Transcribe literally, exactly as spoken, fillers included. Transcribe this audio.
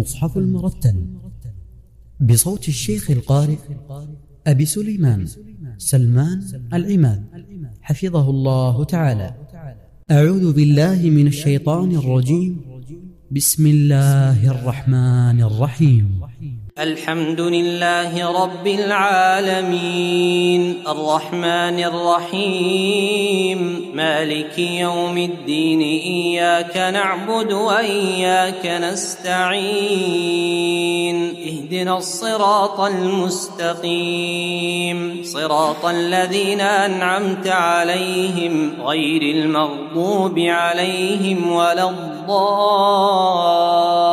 المصحف المرتل بصوت الشيخ القارئ أبي سليمان سلمان العماد حفظه الله تعالى. أعوذ بالله من الشيطان الرجيم. بسم الله الرحمن الرحيم. الحمد لله رب العالمين الرحمن الرحيم مالك يوم الدين إياك نعبد وإياك نستعين اهدنا الصراط المستقيم صراط الذين أنعمت عليهم غير المغضوب عليهم ولا الضالين